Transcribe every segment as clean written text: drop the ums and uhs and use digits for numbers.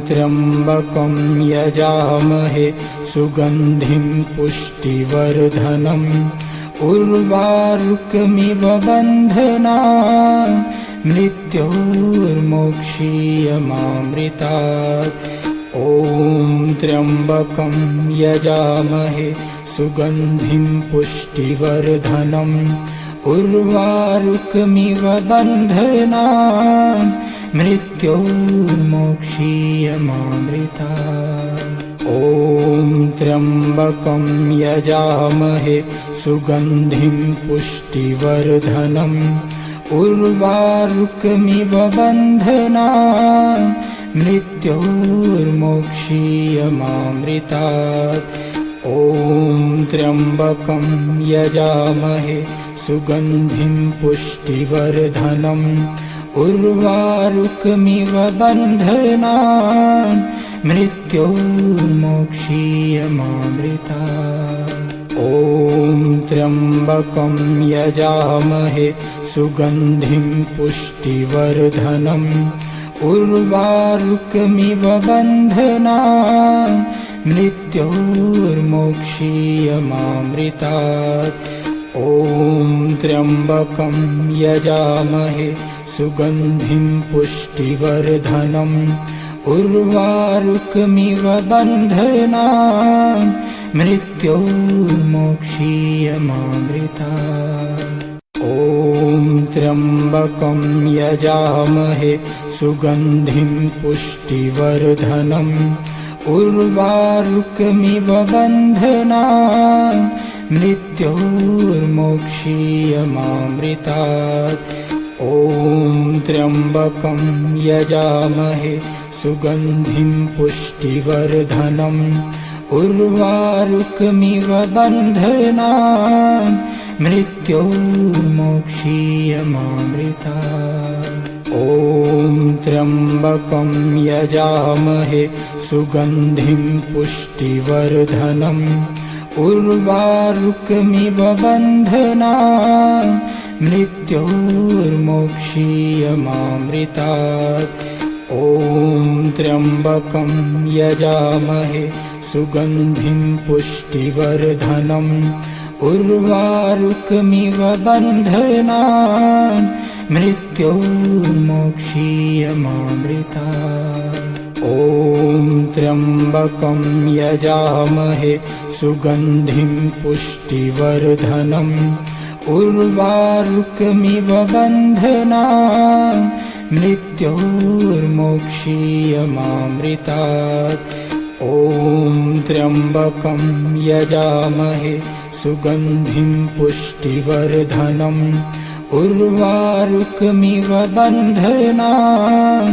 त्र्यम्बकं यजामहे सुगन्धिं पुष्टिवर्धनम् उर्वारुकमिव बन्धनान् मृत्योर्मोक्षीयमामृतात्। ॐ त्र्यम्बकं यजामहे सुगन्धिं पुष्टिवर्धनम् उर्वारुकमिव बन्धनान् मृत्योर्मोक्षीयमामृतात्। ॐ त्र्यम्बकं यजामहे सुगन्धिं पुष्टिवर्धनम् उर्वारुकमिव बन्धनान् मृत्योर्मोक्षीयमामृतात्। ॐ त्र्यम्बकं यजामहे सुगन्धिं पुष्टिवर्धनम् उर्वारुकमिव बन्धनान् मृत्योर्मोक्षीयमामृतात्। ॐ त्र्यम्बकं यजामहे सुगन्धिं पुष्टिवर्धनम् उर्वारुकमिव बन्धनान् मृत्योर्मोक्षीयमामृतात्। ॐ त्र्यम्बकं यजामहे सुगन्धिं पुष्टिवर्धनम् उर्वारुकमिव बन्धनान् मृत्योर्मोक्षीयमामृतात्। ॐ त्र्यम्बकं यजामहे सुगन्धिं पुष्टिवर्धनम् उर्वारुकमिव बन्धनान् मृत्योर्मोक्षीयमामृतात्। ॐ त्र्यम्बकं यजामहे सुगन्धिं पुष्टिवर्धनम् उर्वारुकमिव बन्धनान् मृत्योर्मोक्षीयमामृतात्। ॐ त्र्यम्बकं यजामहे सुगन्धिं पुष्टिवर्धनम् उर्वारुकमिव बन्धनान् मृत्योर्मोक्षीयमामृतात्। ॐ त्र्यम्बकं यजामहे सुगन्धिं पुष्टिवर्धनम् उर्वारुकमिव बन्धनान् मृत्योर्मोक्षीयमामृतात्। ॐ त्र्यम्बकं यजामहे सुगन्धिं पुष्टिवर्धनम् उर्वारुकमिव बन्धनान् मृत्योर्मोक्षीयमामृतात्। ॐ त्र्यम्बकं यजामहे सुगन्धिं पुष्टिवर्धनम् उर्वारुकमिव बन्धनान्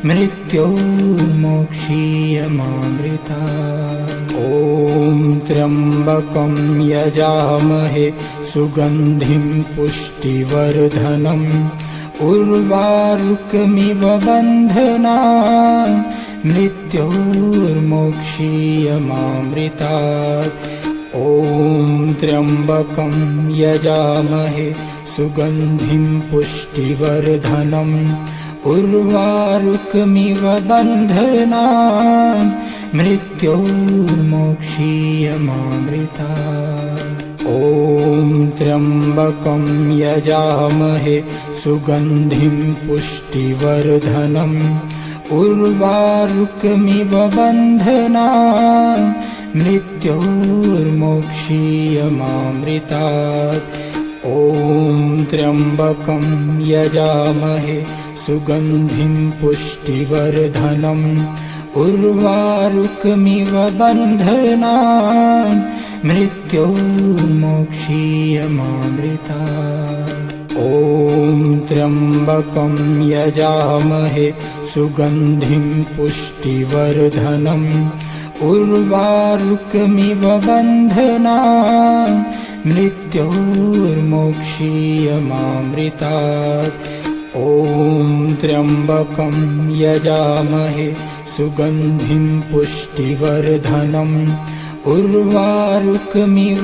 मृत्योर्मोक्षीयमामृतात्। ॐ त्र्यम्बकं यजामहे सुगन्धिं पुष्टिवर्धनम् उर्वारुकमिव बन्धनान् मृत्योर्मोक्षीयमामृतात्। ॐ त्र्यम्बकं यजामहे सुगन्धिं पुष्टिवर्धनम् उर्वारुकमिव बन्धनान् मृत्योर्मोक्षीयमामृतात्। ॐ त्र्यम्बकं यजामहे सुगन्धिं पुष्टिवर्धनम् उर्वारुकमिव बन्धनान् मृत्योर्मोक्षीयमामृतात्। ॐ त्र्यम्बकं यजामहे सुगन्धिं पुष्टिवर्धनम् उर्वारुकमिव बन्धनान् मृत्योर्मोक्षीयमामृतात्। ॐ त्र्यम्बकं यजामहे सुगन्धिं पुष्टिवर्धनम् उर्वारुकमिव बन्धनान् मृत्योर्मोक्षीयमामृतात्। ॐ त्र्यम्बकं यजामहे सुगन्धिं पुष्टिवर्धनम् उर्वारुकमिव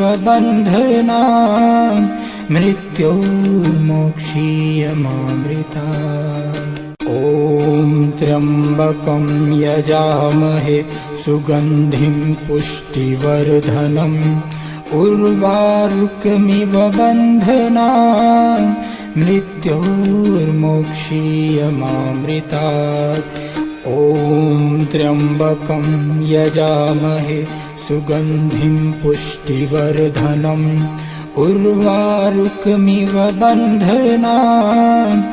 बन्धनान् मृत्योर्मोक्षीयमामृतात्। ॐ त्र्यम्बकं यजामहे सुगन्धिं पुष्टिवर्धनम् उर्वारुकमिव बन्धनान् मृत्योर्मोक्षीयमामृतात् ॐ त्र्यम्बकं यजामहे सुगन्धिं पुष्टिवर्धनम् उर्वारुकमिव बन्धनान्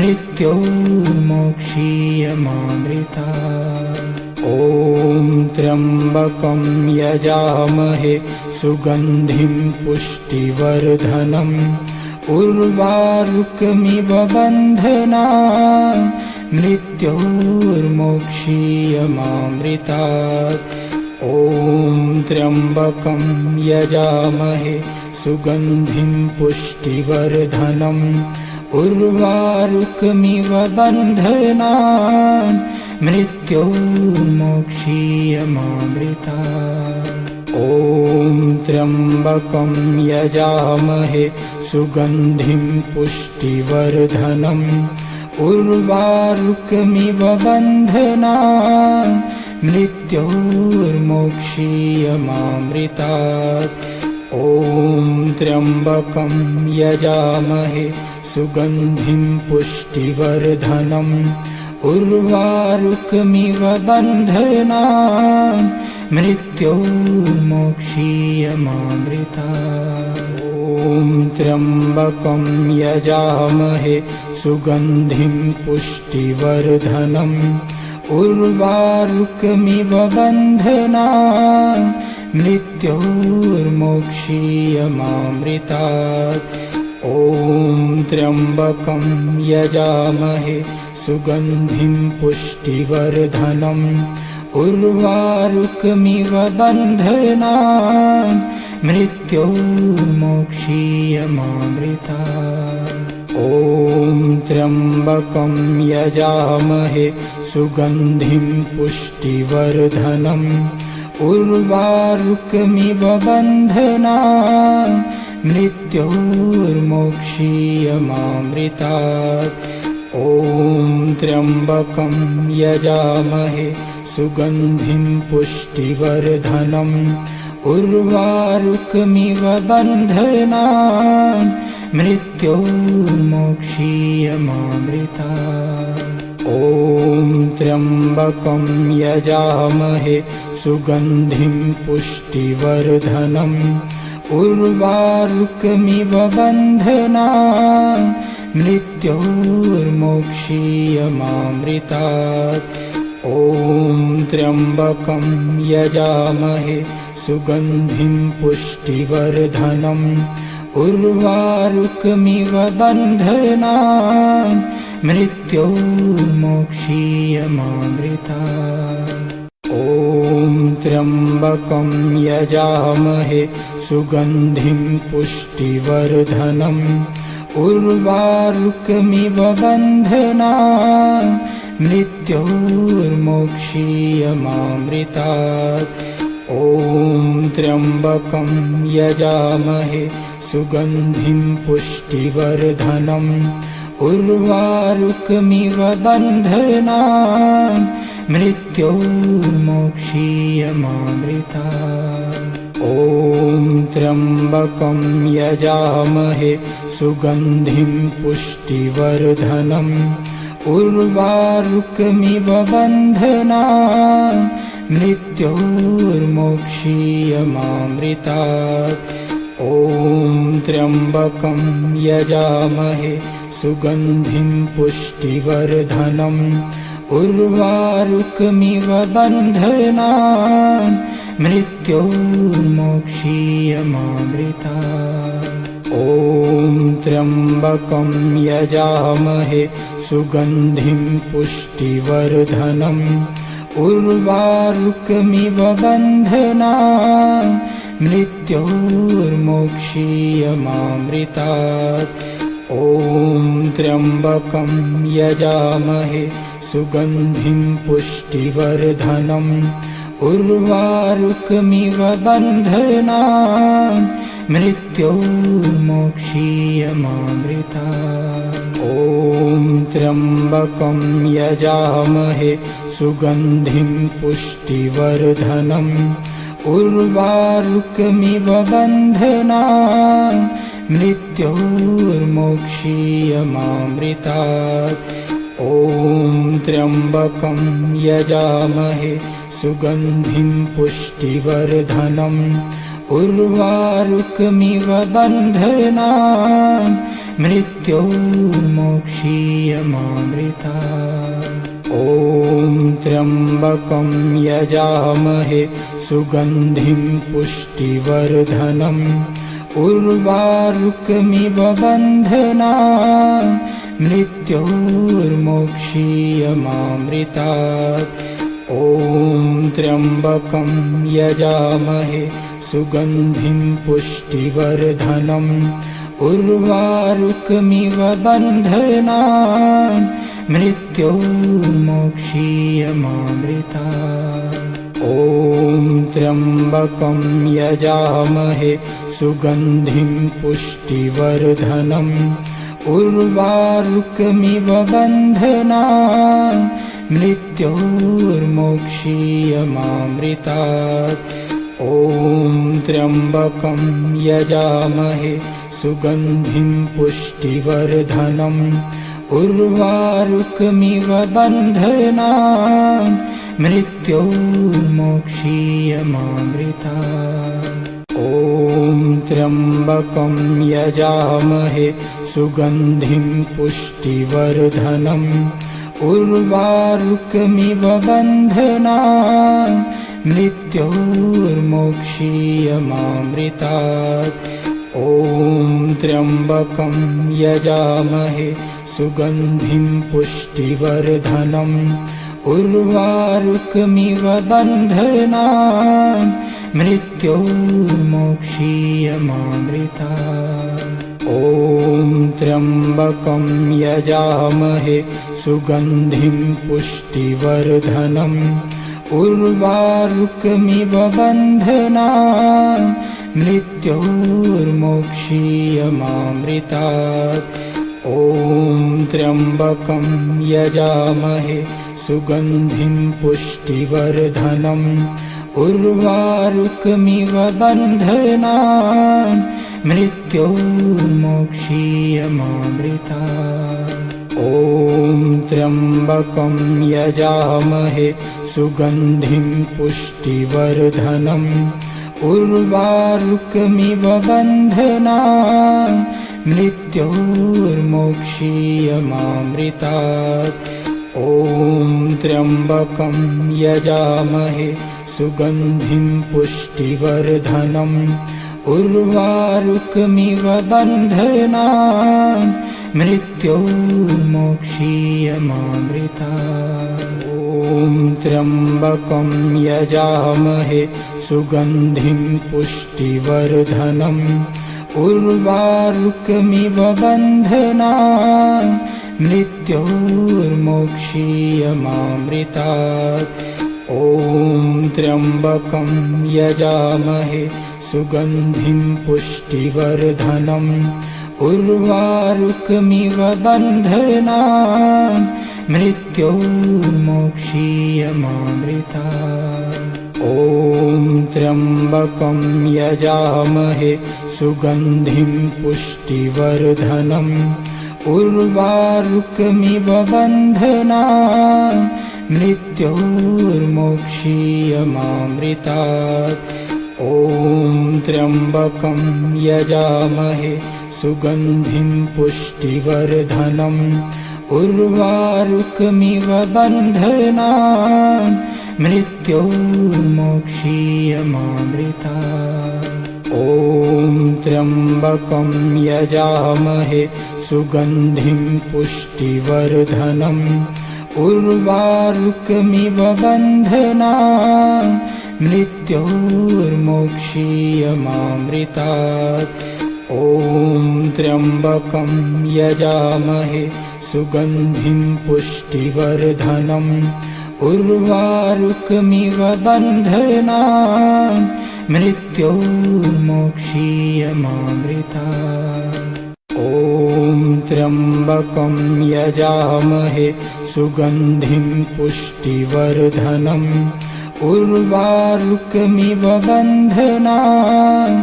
मृत्योर्मोक्षीयमामृतात् ॐ त्र्यम्बकं यजामहे सुगन्धिं पुष्टिवर्धनम् उर्वारुकमिव बन्धनान् मृत्योर्मोक्षीयमामृतात् ॐ त्र्यम्बकं यजामहे सुगन्धिं पुष्टिवर्धनम् उर्वारुकमिव बन्धनान् मृत्योर्मोक्षीयमामृतात् ॐ त्र्यम्बकं यजामहे सुगन्धिं पुष्टिवर्धनम् उर्वारुकमिव बन्धनान् मृत्योर्मोक्षीयमामृतात् ॐ त्र्यम्बकं यजामहे सुगन्धिं पुष्टिवर्धनम् उर्वारुकमिव बन्धनान् मृत्योर्मोक्षीयमामृतात् ॐ त्र्यम्बकं यजामहे सुगन्धिं पुष्टिवर्धनम् उर्वारुकमिव बन्धनान् मृत्योर्मोक्षीयमामृतात् ॐ त्र्यम्बकं यजामहे सुगन्धिं पुष्टिवर्धनम् उर्वारुकमिव बन्धनान् मृत्योर्मोक्षीयमामृतात् ॐ त्र्यम्बकं यजामहे सुगन्धिं पुष्टिवर्धनम् उर्वारुकमिव बन्धनान् मृत्योर्मोक्षीयमामृतात् ॐ त्र्यम्बकं यजामहे सुगन्धिं पुष्टिवर्धनम् उर्वारुकमिव बन्धनान् मृत्योर्मोक्षीयमामृतात् ॐ त्र्यम्बकं यजामहे सुगन्धिं पुष्टिवर्धनम् उर्वारुकमिव बन्धनान् मृत्योर्मोक्षीयमामृतात् ॐ त्र्यम्बकं यजामहे सुगन्धिं पुष्टिवर्धनम् उर्वारुकमिव बन्धनान् मृत्योर्मोक्षीयमामृतात् ॐ त्र्यम्बकं यजामहे सुगन्धिं पुष्टिवर्धनम् उर्वारुकमिव बन्धनान् मृत्योर्मोक्षीयमामृतात् ॐ त्र्यम्बकं यजामहे सुगन्धिं पुष्टिवर्धनम् उर्वारुकमिव बन्धनान् मृत्योर्मोक्षीयमामृतात् ॐ त्र्यम्बकं यजामहे सुगन्धिं पुष्टिवर्धनम् उर्वारुकमिव बन्धनान् मृत्योर्मोक्षीयमामृतात् ॐ त्र्यम्बकं यजामहे सुगन्धिं पुष्टिवर्धनम् उर्वारुकमिव बन्धनान् मृत्योर्मोक्षीयमामृतात् ॐ त्र्यम्बकं यजामहे सुगन्धिं पुष्टिवर्धनम् उर्वारुकमिव बन्धनान् मृत्योर्मोक्षीयमामृतात् ॐ त्र्यम्बकं यजामहे सुगन्धिं पुष्टिवर्धनम् उर्वारुकमिव बन्धनान् मृत्योर्मोक्षीयमामृतात् ॐ त्र्यम्बकं यजामहे सुगन्धिं पुष्टिवर्धनम् उर्वारुकमिव बन्धनान् मृत्योर्मोक्षीयमामृतात् ॐ त्र्यम्बकं यजामहे सुगन्धिं पुष्टिवर्धनम् उर्वारुकमिव बन्धनान् मृत्योर्मोक्षीयमामृतात् ॐ त्र्यम्बकं यजामहे सुगन्धिं पुष्टिवर्धनम् उर्वारुकमिव बन्धनान् मृत्योर्मोक्षीयमामृतात् ॐ त्र्यम्बकं यजामहे सुगन्धिं पुष्टिवर्धनम् उर्वारुकमिव बन्धनान् मृत्योर्मोक्षीयमामृतात् ॐ त्र्यम्बकं यजामहे सुगन्धिं पुष्टिवर्धनम् उर्वारुकमिव बन्धनान् मृत्योर्मोक्षीयमामृतात् ॐ त्र्यम्बकं यजामहे सुगन्धिं पुष्टिवर्धनम् उर्वारुकमिव बन्धनान् मृत्योर्मोक्षीयमामृतात् ॐ त्र्यम्बकं यजामहे सुगन्धिं पुष्टिवर्धनम् उर्वारुकमिव बन्धनान् मृत्योर्मोक्षीयमामृतात् ॐ त्र्यम्बकं यजामहे सुगन्धिं पुष्टिवर्धनम् उर्वारुकमिव बन्धनान् मृत्योर्मोक्षीयमामृतात् ॐ त्र्यम्बकं यजामहे सुगन्धिं पुष्टिवर्धनम् उर्वारुकमिव बन्धनान् मृत्योर्मोक्षीयमामृतात् ॐ त्र्यम्बकं यजामहे सुगन्धिं पुष्टिवर्धनम् उर्वारुकमिव बन्धनान् मृत्योर्मोक्षीयमामृतात् ॐ त्र्यम्बकं यजामहे सुगन्धिं पुष्टिवर्धनम् उर्वारुकमिव बन्धनान् मृत्योर्मोक्षीयमामृतात् ॐ त्र्यम्बकं यजामहे सुगन्धिं पुष्टिवर्धनम् उर्वारुकमिव बन्धनान् मृत्योर्मोक्षीयमामृतात् ॐ त्र्यम्बकं यजामहे सुगन्धिं पुष्टिवर्धनम् उर्वारुकमिव बन्धनान् मृत्योर्मोक्षीयमामृतात् ॐ त्र्यम्बकं यजामहे सुगन्धिं पुष्टिवर्धनम् उर्वारुकमिव बन्धनान् मृत्योर्मोक्षीयमामृतात् ॐ त्र्यम्बकं यजामहे सुगन्धिं पुष्टिवर्धनम् उर्वारुकमिव बन्धनान् मृत्योर्मोक्षीयमामृतात् ॐ त्र्यम्बकं यजामहे सुगन्धिं पुष्टिवर्धनम् उर्वारुकमिव बन्धनान् मृत्योर्मोक्षीयमामृतात् ॐ त्र्यम्बकं यजामहे सुगन्धिं पुष्टिवर्धनम् उर्वारुकमिव बन्धनान् मृत्योर्मोक्षीयमामृतात् ॐ त्र्यम्बकं यजामहे सुगन्धिं पुष्टिवर्धनम् उर्वारुकमिव बन्धनान् मृत्योर्मोक्षीयमामृतात् ॐ त्र्यम्बकं यजामहे सुगन्धिं पुष्टिवर्धनम् उर्वारुकमिव बन्धनान्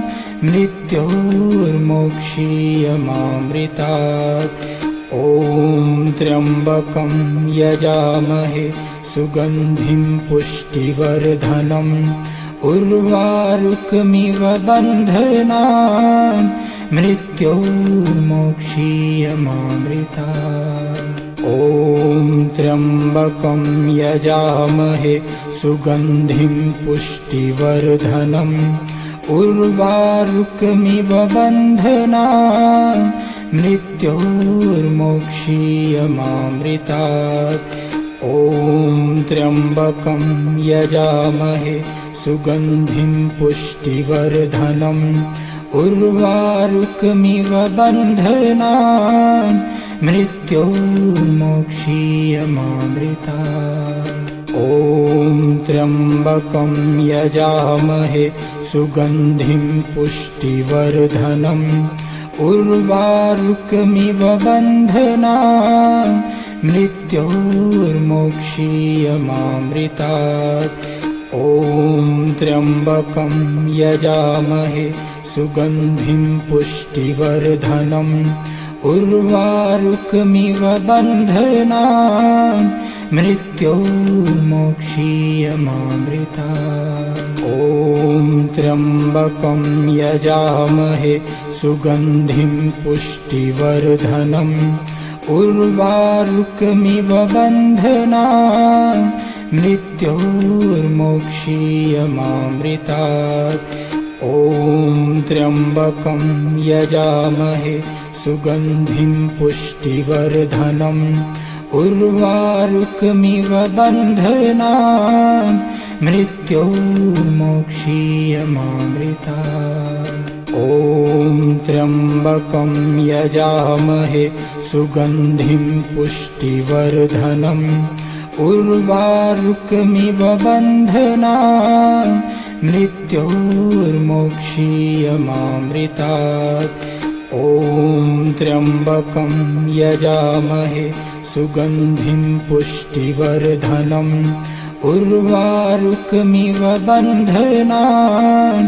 मृत्योर्मोक्षीयमामृतात्। ॐ त्र्यम्बकं यजामहे सुगन्धिं पुष्टिवर्धनम् उर्वारुकमिव बन्धनान् मृत्योर्मोक्षीयमामृतात्। ॐ त्र्यम्बकं यजामहे सुगन्धिं पुष्टिवर्धनम् उर्वारुकमिव बन्धनान् मृत्योर्मोक्षीयमामृतात्। ॐ त्र्यम्बकं यजामहे सुगन्धिं पुष्टिवर्धनम् उर्वारुकमिव बन्धनान् मृत्योर्मोक्षीयमामृतात्। ॐ त्र्यम्बकं यजामहे सुगन्धिं पुष्टिवर्धनम् उर्वारुकमिव बन्धनान् मृत्योर्मोक्षीयमामृतात्। ॐ त्र्यम्बकं यजामहे सुगन्धिं पुष्टिवर्धनम् उर्वारुकमिव बन्धनान् मृत्योर्मोक्षीयमामृतात्। ॐ त्र्यम्बकं यजामहे सुगन्धिं पुष्टिवर्धनम् उर्वारुकमिव बन्धनान् मृत्योर्मोक्षीयमामृतात्। ॐ त्र्यम्बकं यजामहे सुगन्धिं पुष्टिवर्धनम् उर्वारुकमिव बन्धनान् मृत्योर्मोक्षीयमामृतात्। ॐ त्र्यम्बकं यजामहे सुगन्धिं पुष्टिवर्धनम् उर्वारुकमिव बन्धनान् मृत्योर्मोक्षीयमामृतात्। ॐ त्र्यम्बकं यजामहे सुगन्धिं पुष्टिवर्धनम् उर्वारुकमिव बन्धनान्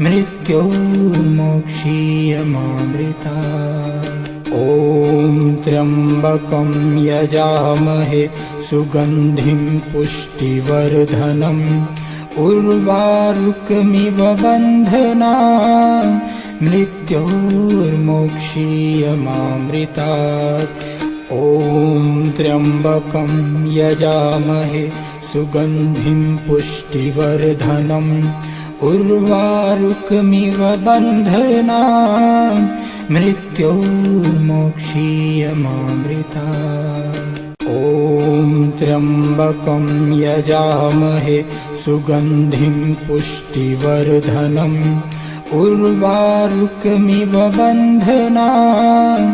मृत्योर्मोक्षीयमामृतात्। ॐ त्र्यम्बकं यजामहे सुगन्धिं पुष्टिवर्धनम् उर्वारुकमिव बन्धनान् मृत्योर्मोक्षीयमामृतात्। ॐ त्र्यम्बकं यजामहे सुगन्धिं पुष्टिवर्धनम् उर्वारुकमिव बन्धनान् मृत्योर्मोक्षीयमामृतात्। ॐ त्र्यम्बकं यजामहे सुगन्धिं पुष्टिवर्धनम् उर्वारुकमिव बन्धनान्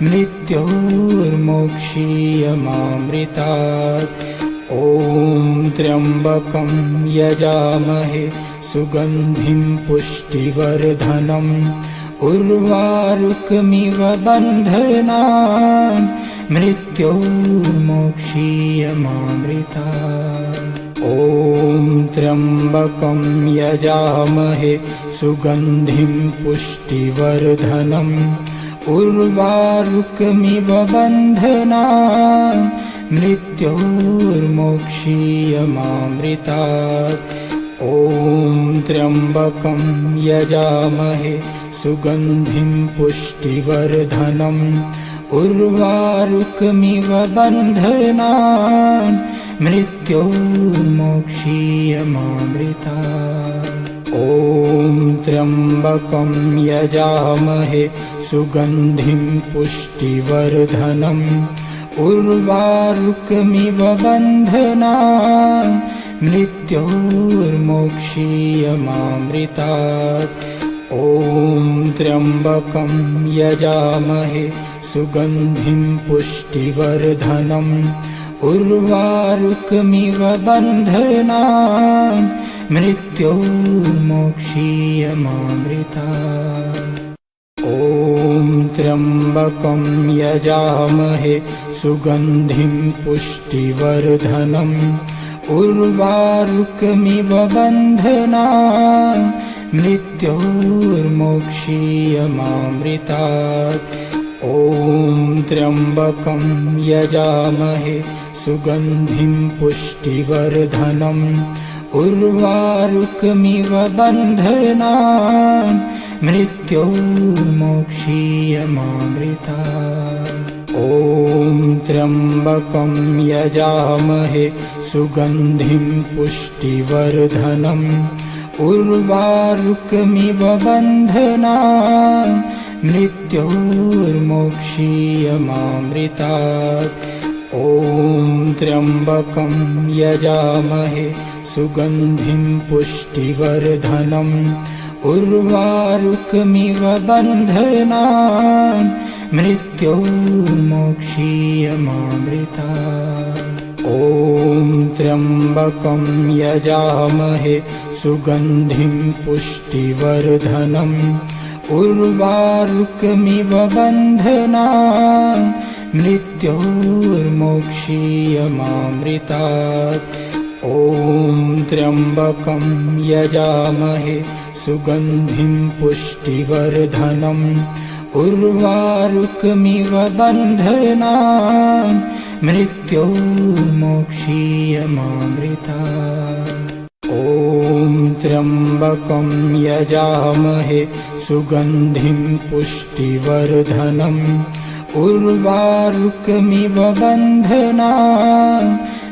मृत्योर्मोक्षीयमामृतात्। ॐ त्र्यम्बकं यजामहे सुगन्धिं पुष्टिवर्धनम् उर्वारुकमिव बन्धनान् मृत्योर्मोक्षीयमामृतात्। ॐ त्र्यम्बकं यजामहे सुगन्धिं पुष्टिवर्धनम् उर्वारुकमिव बन्धनान् मृत्योर्मोक्षीयमामृतात्। ॐ त्र्यम्बकं यजामहे सुगन्धिं पुष्टिवर्धनम् उर्वारुकमिव बन्धनान् मृत्योर्मोक्षीयमामृतात्। ॐ त्र्यम्बकं यजामहे सुगन्धिं पुष्टिवर्धनम् उर्वारुकमिव बन्धनान् मृत्योर्मोक्षीयमामृतात्। ॐ त्र्यम्बकं यजामहे सुगन्धिं पुष्टिवर्धनम् उर्वारुकमिव बन्धनान् मृत्योर्मोक्षीयमामृतात्। ॐ त्र्यम्बकं यजामहे सुगन्धिं पुष्टिवर्धनम् उर्वारुकमिव बन्धनान् मृत्योर्मोक्षीयमामृतात्। ॐ त्र्यम्बकं यजामहे सुगन्धिं पुष्टिवर्धनम् उर्वारुकमिव बन्धनान् मृत्योर्मोक्षीयमामृतात्। ॐ त्र्यम्बकं यजामहे सुगन्धिं पुष्टिवर्धनम् उर्वारुकमिव बन्धनान् मृत्योर्मोक्षीयमामृतात्। ॐ त्र्यम्बकं यजामहे सुगन्धिं पुष्टिवर्धनम् उर्वारुकमिव बन्धनान् मृत्योर्मोक्षीयमामृतात्। ॐ त्र्यम्बकं यजामहे सुगन्धिं पुष्टिवर्धनम् उर्वारुकमिव बन्धनान् मृत्योर्मोक्षीयमामृतात्। ॐ त्र्यम्बकं यजामहे सुगन्धिं पुष्टिवर्धनम् उर्वारुकमिव बन्धनान् मृत्योर्मोक्षीयमामृतात्। ॐ त्र्यम्बकं यजामहे सुगन्धिं पुष्टिवर्धनम् उर्वारुकमिव बन्धनान्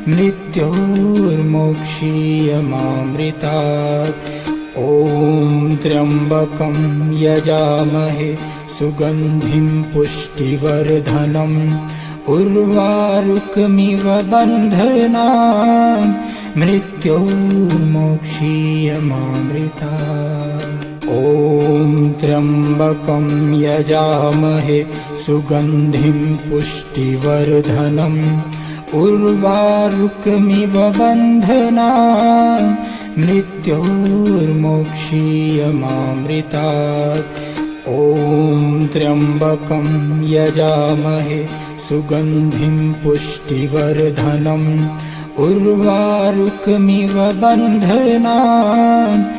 मृत्योर्मोक्षीयमामृतात्। ॐ त्र्यम्बकं यजामहे सुगन्धिं पुष्टिवर्धनम् उर्वारुकमिव बन्धनान् मृत्योर्मोक्षीयमामृतात्। ॐ त्र्यम्बकं यजामहे सुगन्धिं पुष्टिवर्धनम् उर्वारुकमिव बन्धनान् मृत्योर्मोक्षीयमामृतात्। ॐ त्र्यम्बकं यजामहे सुगन्धिं पुष्टिवर्धनम् उर्वारुकमिव बन्धनान्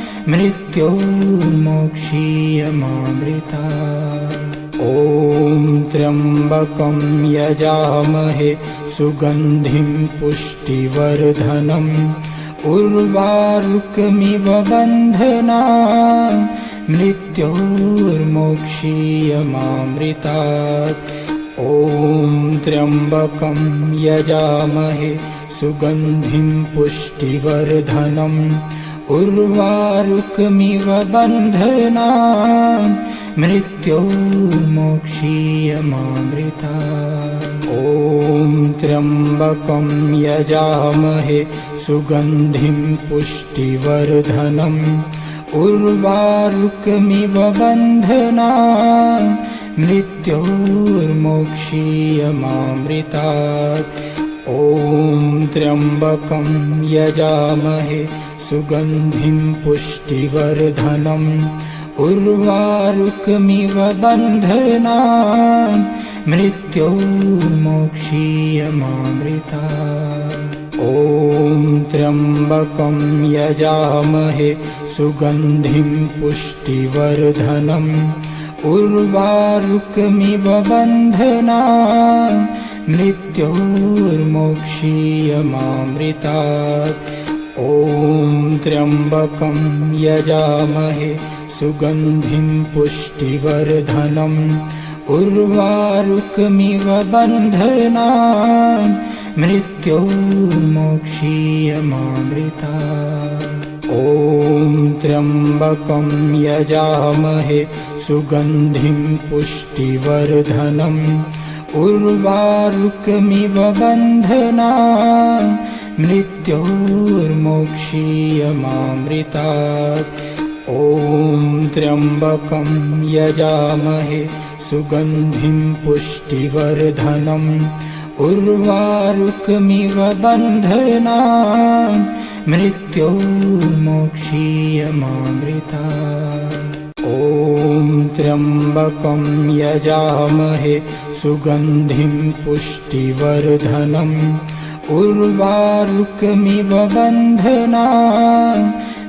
मृत्योर्मोक्षीयमामृतात्। ॐ त्र्यम्बकं यजामहे सुगन्धिं पुष्टिवर्धनम् उर्वारुकमिव बन्धनान् मृत्योर्मोक्षीयमामृतात्। ॐ त्र्यम्बकं यजामहे सुगन्धिं पुष्टिवर्धनम् उर्वारुकमिव बन्धनान् मृत्योर्मोक्षीयमामृतात्। ॐ त्र्यम्बकं यजामहे सुगन्धिं पुष्टिवर्धनम् उर्वारुकमिव बन्धनान् मृत्योर्मोक्षीयमामृतात्। ॐ त्र्यम्बकं यजामहे सुगन्धिं पुष्टिवर्धनम् उर्वारुकमिव बन्धनान् मृत्योर्मोक्षीयमामृतात्। ॐ त्र्यम्बकं यजामहे सुगन्धिं पुष्टिवर्धनम् उर्वारुकमिव बन्धनान् मृत्योर्मोक्षीयमामृतात्। ॐ त्र्यम्बकं यजामहे सुगन्धिं पुष्टिवर्धनम् उर्वारुकमिव बन्धनान् मृत्योर्मोक्षीयमामृतात्। ॐ त्र्यम्बकं यजामहे सुगन्धिं पुष्टिवर्धनम् उर्वारुकमिव बन्धनान् मृत्योर्मोक्षीयमामृतात्। ॐ त्र्यम्बकं यजामहे सुगन्धिं पुष्टिवर्धनम् उर्वारुकमिव बन्धनान् मृत्योर्मोक्षीयमामृतात्। ॐ त्र्यम्बकं यजामहे सुगन्धिं पुष्टिवर्धनम् उर्वारुकमिव बन्धनान्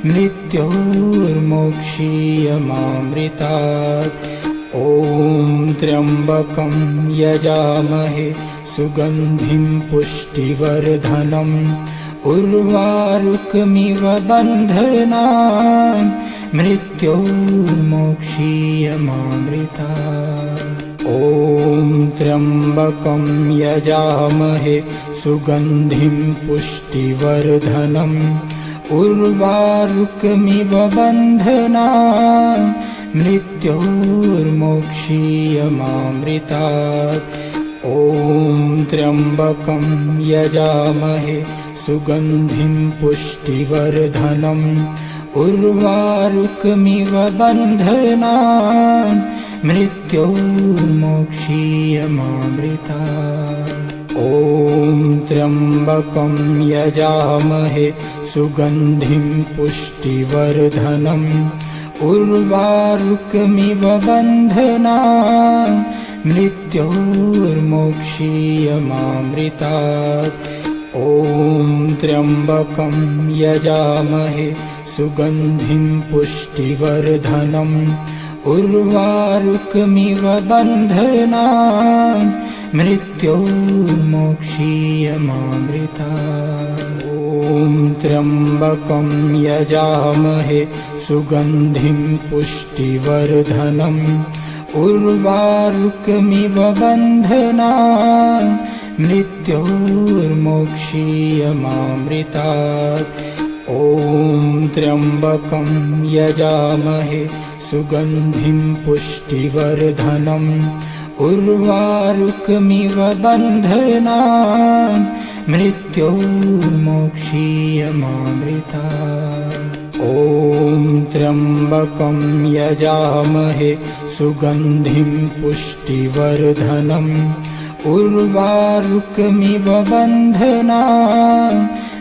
मृत्योर्मोक्षीयमामृतात्। ॐ त्र्यम्बकं यजामहे सुगन्धिं पुष्टिवर्धनम् उर्वारुकमिव बन्धनान् मृत्योर्मोक्षीयमामृतात्। ॐ त्र्यम्बकं यजामहे सुगन्धिं पुष्टिवर्धनम् उर्वारुकमिव बन्धनान् मृत्योर्मोक्षीयमामृतात्। ॐ त्र्यम्बकं यजामहे सुगन्धिं पुष्टिवर्धनम् उर्वारुकमिव बन्धनान् मृत्योर्मोक्षीयमामृतात्। ॐ त्र्यम्बकं यजामहे सुगन्धिं पुष्टिवर्धनम् उर्वारुकमिव बन्धनान् मृत्योर्मोक्षीयमामृतात्। ॐ त्र्यम्बकं यजामहे सुगन्धिं पुष्टिवर्धनम् उर्वारुकमिव बन्धनान् मृत्योर्मोक्षीयमामृतात्। ॐ त्र्यम्बकं यजामहे सुगन्धिं पुष्टिवर्धनम् उर्वारुकमिव बन्धनान् मृत्योर्मोक्षीयमामृतात्। ॐ त्र्यम्बकं यजामहे सुगन्धिं पुष्टिवर्धनम् उर्वारुकमिव बन्धनान् मृत्योर्मोक्षीयमामृतात्। ॐ त्र्यम्बकं यजामहे सुगन्धिं पुष्टिवर्धनम् उर्वारुकमिव बन्धनान्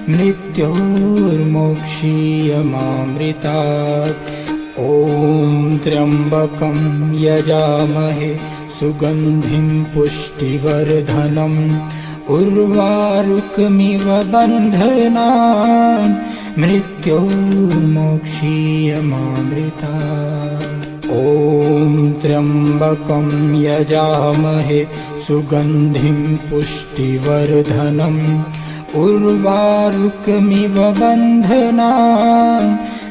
मृत्योर्मोक्षीयमामृतात्। ॐ त्र्यम्बकं यजामहे सुगन्धिं पुष्टिवर्धनम् उर्वारुकमिव बन्धनान् मृत्योर्मोक्षीयमामृतात्। ॐ त्र्यम्बकं यजामहे सुगन्धिं पुष्टिवर्धनम् उर्वारुकमिव बन्धनान्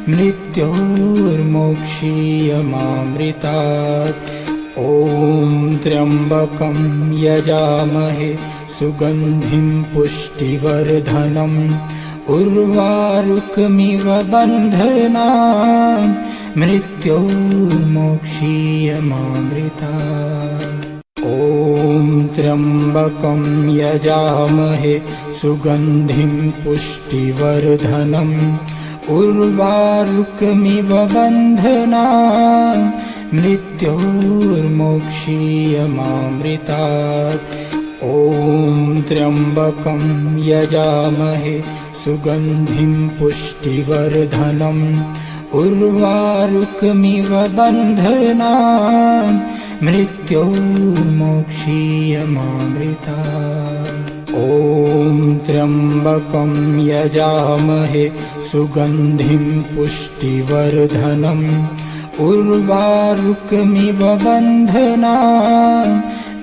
मृत्योर्मोक्षीयमामृतात्। ॐ त्र्यम्बकं यजामहे सुगन्धिं पुष्टिवर्धनम् उर्वारुकमिव बन्धनान् मृत्योर्मोक्षीयमामृतात्। ॐ त्र्यम्बकं यजामहे सुगन्धिं पुष्टिवर्धनम् उर्वारुकमिव बन्धनान् मृत्योर्मोक्षीयमामृतात्। ॐ त्र्यम्बकं यजामहे सुगन्धिं पुष्टिवर्धनम् उर्वारुकमिव बन्धनान् मृत्योर्मोक्षीयमामृतात्। ॐ त्र्यम्बकं यजामहे सुगन्धिं पुष्टिवर्धनम् उर्वारुकमिव बन्धनान्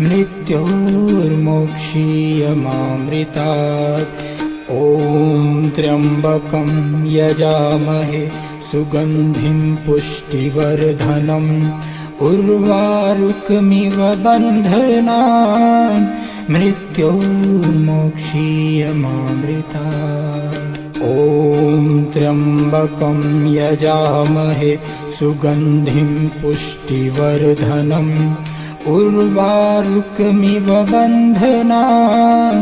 मृत्योर्मोक्षीयमामृतात्। ॐ त्र्यम्बकं यजामहे सुगन्धिं पुष्टिवर्धनम् उर्वारुकमिव बन्धनान् मृत्योर्मोक्षीयमामृतात्। ॐ त्र्यम्बकं यजामहे सुगन्धिं पुष्टिवर्धनम् उर्वारुकमिव बन्धनान्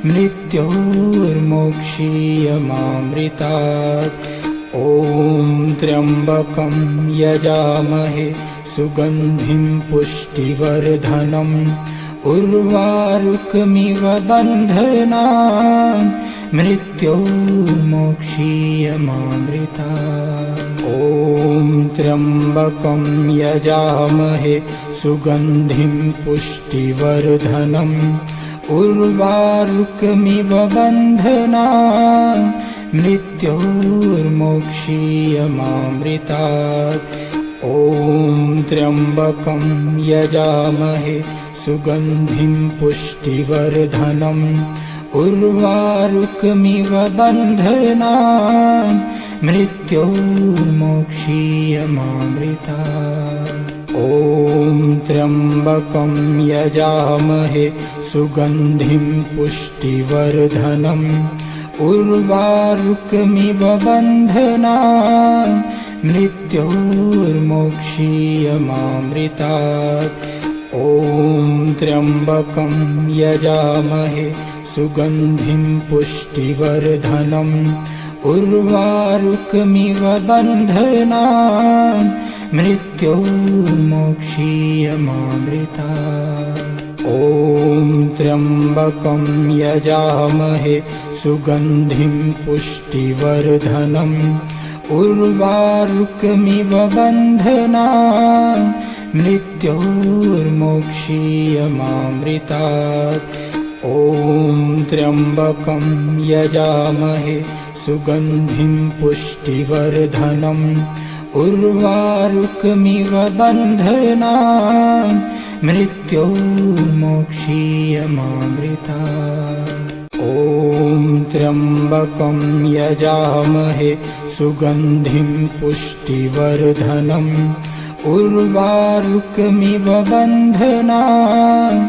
मृत्योर्मोक्षीयमामृतात्। ॐ त्र्यम्बकं यजामहे सुगन्धिं पुष्टिवर्धनम् उर्वारुकमिव बन्धनान् मृत्योर्मोक्षीयमामृतात्। ॐ त्र्यम्बकं यजामहे सुगन्धिं पुष्टिवर्धनम् उर्वारुकमिव बन्धनान् मृत्योर्मोक्षीयमामृतात्। ॐ त्र्यम्बकं यजामहे सुगन्धिं पुष्टिवर्धनम् उर्वारुकमिव बन्धनान् मृत्योर्मोक्षीयमामृतात्। ॐ त्र्यम्बकं यजामहे सुगन्धिं पुष्टिवर्धनम् उर्वारुकमिव बन्धनान् मृत्योर्मोक्षीयमामृतात्। ॐ त्र्यम्बकं यजामहे सुगन्धिं पुष्टिवर्धनम् उर्वारुकमिव बन्धनान् मृत्योर्मोक्षीयमामृतात्। ॐ त्र्यम्बकं यजामहे सुगन्धिं पुष्टिवर्धनम् उर्वारुकमिव बन्धनान् मृत्योर्मोक्षीयमामृतात्। ॐ त्र्यम्बकं यजामहे सुगन्धिं पुष्टिवर्धनम् उर्वारुकमिव बन्धनान् मृत्योर्मोक्षीयमामृतात्। ॐ त्र्यम्बकं यजामहे सुगन्धिं पुष्टिवर्धनम् उर्वारुकमिव बन्धनान्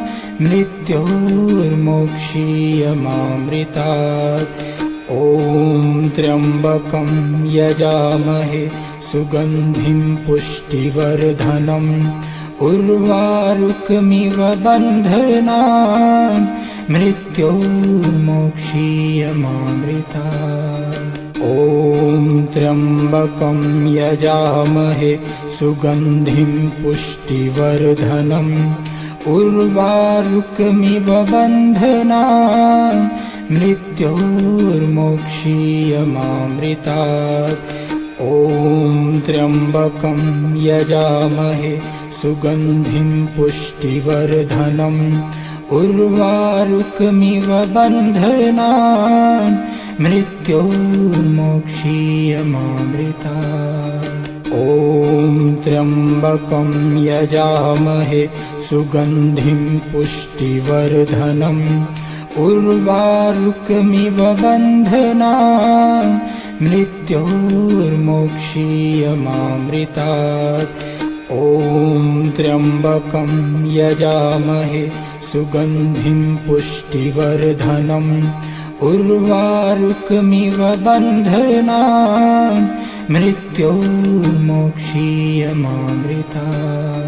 मृत्योर्मोक्षीयमामृतात्। ॐ त्र्यम्बकं यजामहे सुगन्धिं पुष्टिवर्धनम् उर्वारुकमिव बन्धनान् मृत्योर्मोक्षीयमामृतात्। ॐ त्र्यम्बकं यजामहे सुगन्धिं पुष्टिवर्धनम् उर्वारुकमिव बन्धनान् मृत्योर्मोक्षीयमामृतात्। ॐ त्र्यम्बकं यजामहे सुगन्धिं पुष्टिवर्धनम् उर्वारुकमिव बन्धनान् मृत्योर्मोक्षीयमामृतात्। ॐ त्र्यम्बकं यजामहे सुगन्धिं पुष्टिवर्धनम् उर्वारुकमिव बन्धनान् मृत्योर्मोक्षीयमामृतात्। ॐ त्र्यम्बकं यजामहे सुगन्धिं पुष्टिवर्धनम् उर्वारुकमिव बन्धनान् मृत्योर्मोक्षीयमामृतात्।